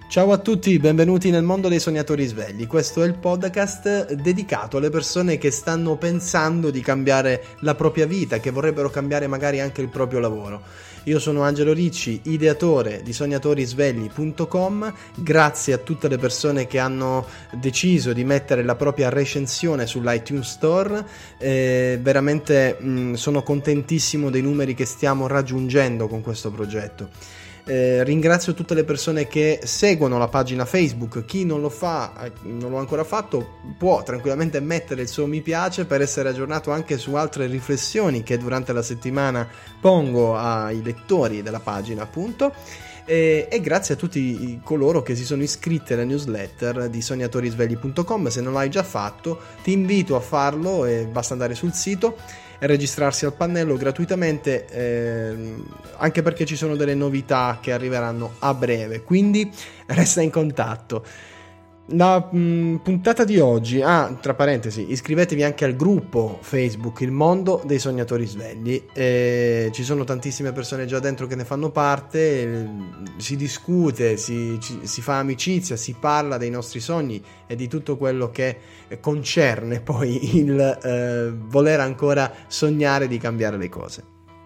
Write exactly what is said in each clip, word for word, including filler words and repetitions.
Ciao a tutti, benvenuti nel mondo dei sognatori svegli. Questo è il podcast dedicato alle persone che stanno pensando di cambiare la propria vita, che vorrebbero cambiare magari anche il proprio lavoro. Io sono Angelo Ricci, ideatore di sognatori svegli punto com. Grazie a tutte le persone che hanno deciso di mettere la propria recensione sull'iTunes Store. Eh, veramente mh, sono contentissimo dei numeri che stiamo raggiungendo con questo progetto. Eh, ringrazio tutte le persone che seguono la pagina Facebook. Chi non lo fa, non l'ho ancora fatto, può tranquillamente mettere il suo mi piace per essere aggiornato anche su altre riflessioni che durante la settimana pongo ai lettori della pagina, appunto. E, e grazie a tutti coloro che si sono iscritti alla newsletter di sognatori svegli punto com. Se non l'hai già fatto, ti invito a farlo, e basta andare sul sito e registrarsi al pannello gratuitamente, eh, anche perché ci sono delle novità che arriveranno a breve, quindi resta in contatto. La mh, puntata di oggi, ah, tra parentesi, iscrivetevi anche al gruppo Facebook Il Mondo dei Sognatori Svegli. Eh, ci sono tantissime persone già dentro che ne fanno parte, eh, si discute, si, ci, si fa amicizia, si parla dei nostri sogni e di tutto quello che concerne poi il eh, voler ancora sognare di cambiare le cose.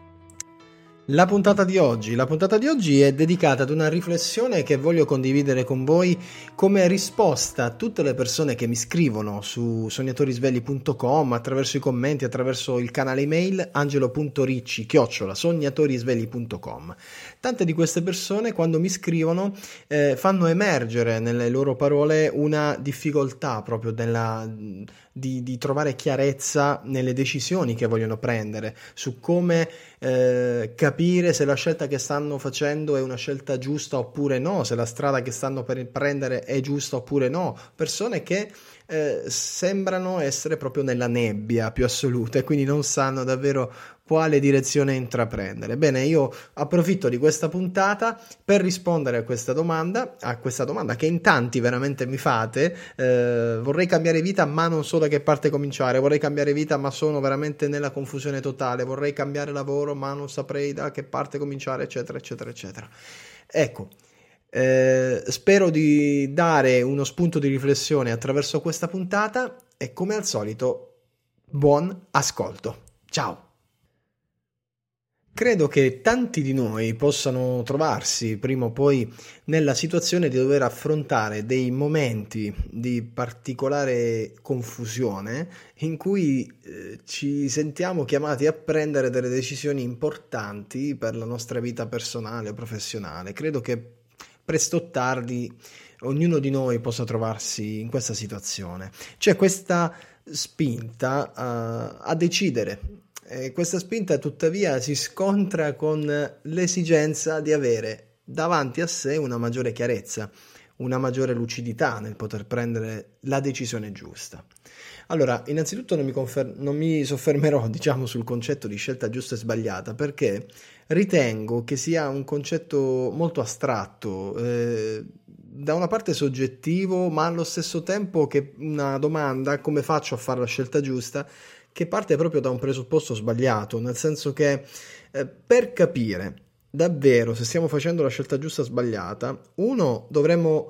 La puntata di oggi, la puntata di oggi è dedicata ad una riflessione che voglio condividere con voi come risposta a tutte le persone che mi scrivono su sognatori svegli punto com attraverso i commenti, attraverso il canale email angelo punto ricci chiocciola sognatori svegli punto com. Tante di queste persone, quando mi scrivono, eh, fanno emergere nelle loro parole una difficoltà proprio della, di, di trovare chiarezza nelle decisioni che vogliono prendere, su come eh, capire se la scelta che stanno facendo è una scelta giusta oppure no, se la strada che stanno per prendere è giusta oppure no. Persone che eh, sembrano essere proprio nella nebbia più assoluta e quindi non sanno davvero quale direzione intraprendere. Bene, io approfitto di questa puntata per rispondere a questa domanda, a questa domanda che in tanti veramente mi fate. Eh, vorrei cambiare vita ma non so da che parte cominciare, vorrei cambiare vita ma sono veramente nella confusione totale, vorrei cambiare lavoro ma non saprei da che parte cominciare, eccetera eccetera eccetera. Ecco, eh, spero di dare uno spunto di riflessione attraverso questa puntata e come al solito buon ascolto. Ciao! Credo che tanti di noi possano trovarsi prima o poi nella situazione di dover affrontare dei momenti di particolare confusione in cui eh, ci sentiamo chiamati a prendere delle decisioni importanti per la nostra vita personale o professionale. Credo che presto o tardi ognuno di noi possa trovarsi in questa situazione. C'è questa spinta uh, a decidere. E questa spinta tuttavia si scontra con l'esigenza di avere davanti a sé una maggiore chiarezza, una maggiore lucidità nel poter prendere la decisione giusta. Allora, innanzitutto non mi, confer- non mi soffermerò, diciamo, sul concetto di scelta giusta e sbagliata, perché ritengo che sia un concetto molto astratto, eh, da una parte soggettivo, ma allo stesso tempo che una domanda, come faccio a fare la scelta giusta, che parte proprio da un presupposto sbagliato, nel senso che eh, per capire davvero se stiamo facendo la scelta giusta o sbagliata, uno, dovremmo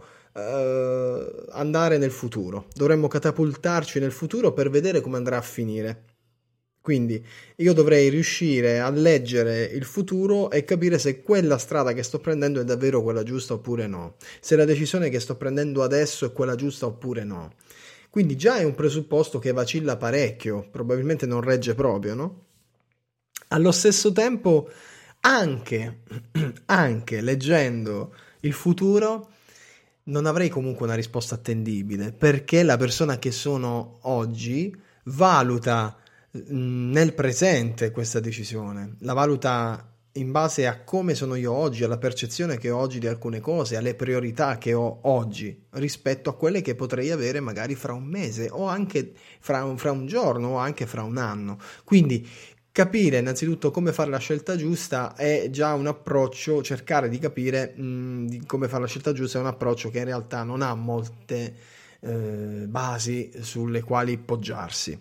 eh, andare nel futuro, dovremmo catapultarci nel futuro per vedere come andrà a finire. Quindi io dovrei riuscire a leggere il futuro e capire se quella strada che sto prendendo è davvero quella giusta oppure no, se la decisione che sto prendendo adesso è quella giusta oppure no. Quindi già è un presupposto che vacilla parecchio, probabilmente non regge proprio, no? Allo stesso tempo, anche, anche leggendo il futuro, non avrei comunque una risposta attendibile, perché la persona che sono oggi valuta nel presente questa decisione, la valuta in base a come sono io oggi, alla percezione che ho oggi di alcune cose, alle priorità che ho oggi rispetto a quelle che potrei avere magari fra un mese o anche fra un, fra un giorno o anche fra un anno. Quindi capire innanzitutto come fare la scelta giusta è già un approccio, cercare di capire mh, di come fare la scelta giusta è un approccio che in realtà non ha molte eh, basi sulle quali poggiarsi.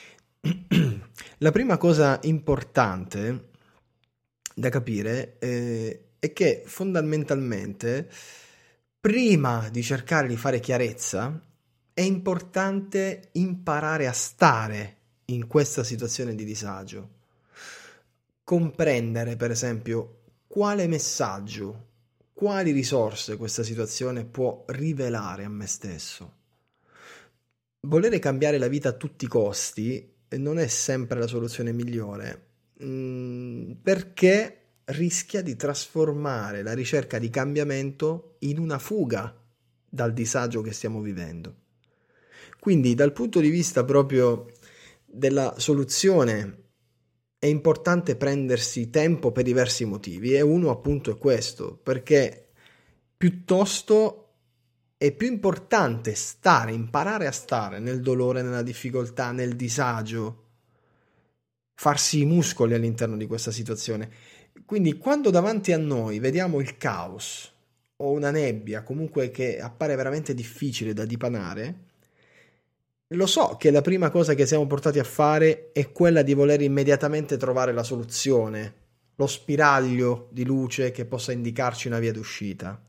La prima cosa importante da capire eh, è che fondamentalmente prima di cercare di fare chiarezza, è importante imparare a stare in questa situazione di disagio. Comprendere, per esempio, quale messaggio, quali risorse questa situazione può rivelare a me stesso. Volere cambiare la vita a tutti i costi non è sempre la soluzione migliore, mh, perché rischia di trasformare la ricerca di cambiamento in una fuga dal disagio che stiamo vivendo. Quindi, dal punto di vista proprio della soluzione, è importante prendersi tempo per diversi motivi, e uno appunto è questo, perché piuttosto è più importante stare, imparare a stare nel dolore, nella difficoltà, nel disagio, farsi i muscoli all'interno di questa situazione. Quindi quando davanti a noi vediamo il caos o una nebbia, comunque che appare veramente difficile da dipanare, lo so che la prima cosa che siamo portati a fare è quella di voler immediatamente trovare la soluzione, lo spiraglio di luce che possa indicarci una via d'uscita.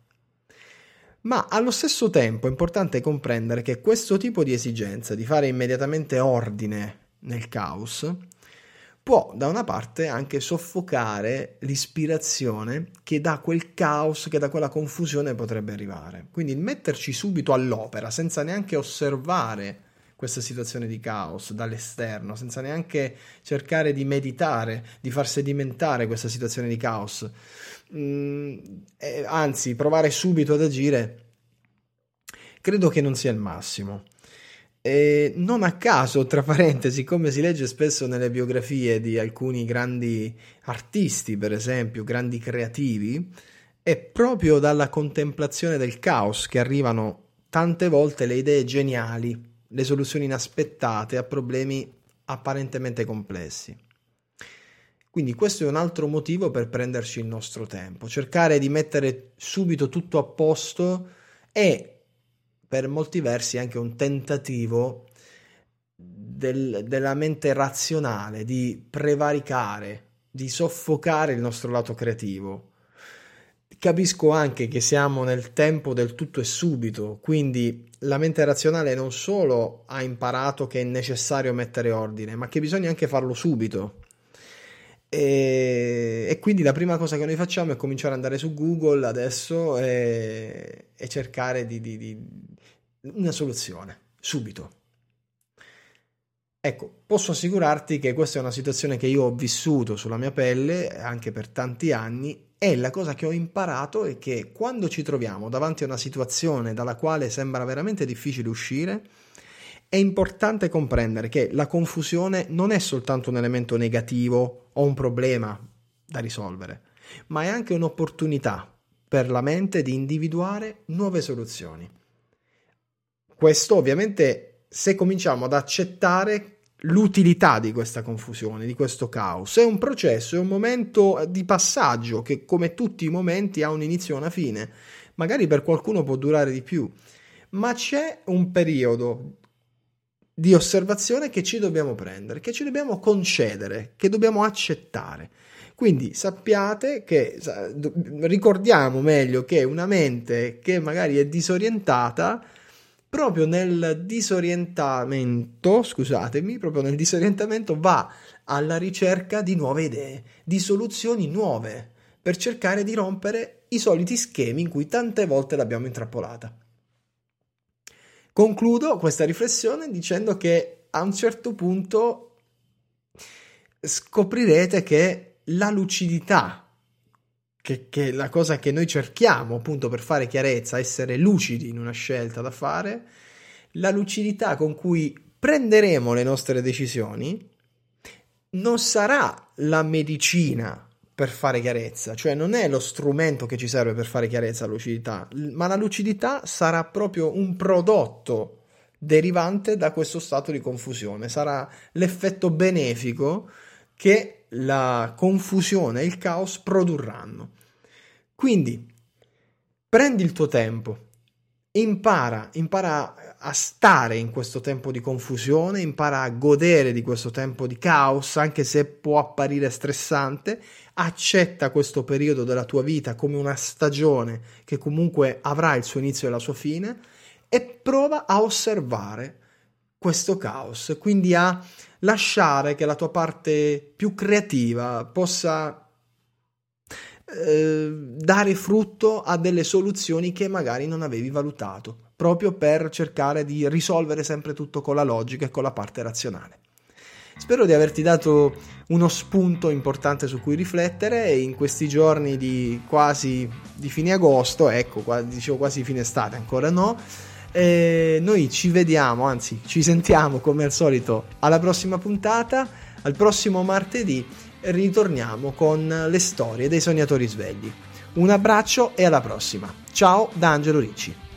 Ma allo stesso tempo è importante comprendere che questo tipo di esigenza di fare immediatamente ordine nel caos può da una parte anche soffocare l'ispirazione che da quel caos, che da quella confusione potrebbe arrivare. Quindi il metterci subito all'opera senza neanche osservare questa situazione di caos dall'esterno, senza neanche cercare di meditare, di far sedimentare questa situazione di caos, mm, eh, anzi provare subito ad agire, credo che non sia il massimo. E non a caso, tra parentesi, come si legge spesso nelle biografie di alcuni grandi artisti, per esempio, grandi creativi, è proprio dalla contemplazione del caos che arrivano tante volte le idee geniali, le soluzioni inaspettate a problemi apparentemente complessi. Quindi questo è un altro motivo per prenderci il nostro tempo, cercare di mettere subito tutto a posto è per molti versi anche un tentativo del, della mente razionale di prevaricare, di soffocare il nostro lato creativo. Capisco anche che siamo nel tempo del tutto e subito, quindi la mente razionale non solo ha imparato che è necessario mettere ordine, ma che bisogna anche farlo subito. E, e quindi la prima cosa che noi facciamo è cominciare ad andare su Google adesso e, e cercare di, di, di una soluzione subito. Ecco, posso assicurarti che questa è una situazione che io ho vissuto sulla mia pelle anche per tanti anni, e la cosa che ho imparato è che quando ci troviamo davanti a una situazione dalla quale sembra veramente difficile uscire, è importante comprendere che la confusione non è soltanto un elemento negativo o un problema da risolvere, ma è anche un'opportunità per la mente di individuare nuove soluzioni. Questo ovviamente se cominciamo ad accettare l'utilità di questa confusione, di questo caos. È un processo, è un momento di passaggio che, come tutti i momenti, ha un inizio e una fine. Magari per qualcuno può durare di più, ma c'è un periodo di osservazione che ci dobbiamo prendere, che ci dobbiamo concedere, che dobbiamo accettare. Quindi sappiate che, ricordiamo meglio che una mente che magari è disorientata, proprio nel disorientamento, scusatemi, proprio nel disorientamento va alla ricerca di nuove idee, di soluzioni nuove, per cercare di rompere i soliti schemi in cui tante volte l'abbiamo intrappolata. Concludo questa riflessione dicendo che a un certo punto scoprirete che la lucidità, che, che è la cosa che noi cerchiamo appunto per fare chiarezza, essere lucidi in una scelta da fare, la lucidità con cui prenderemo le nostre decisioni non sarà la medicina per fare chiarezza, cioè non è lo strumento che ci serve per fare chiarezza la lucidità, ma la lucidità sarà proprio un prodotto derivante da questo stato di confusione, sarà l'effetto benefico che la confusione e il caos produrranno. Quindi prendi il tuo tempo, impara, impara a stare in questo tempo di confusione, impara a godere di questo tempo di caos, anche se può apparire stressante, accetta questo periodo della tua vita come una stagione che comunque avrà il suo inizio e la sua fine, e prova a osservare questo caos, quindi a lasciare che la tua parte più creativa possa eh, dare frutto a delle soluzioni che magari non avevi valutato, proprio per cercare di risolvere sempre tutto con la logica e con la parte razionale. Spero di averti dato uno spunto importante su cui riflettere, e in questi giorni di quasi di fine agosto, ecco, dicevo quasi fine estate, ancora no, e noi ci vediamo, anzi ci sentiamo come al solito alla prossima puntata, al prossimo martedì ritorniamo con le storie dei sognatori svegli. Un abbraccio e alla prossima. Ciao da Angelo Ricci.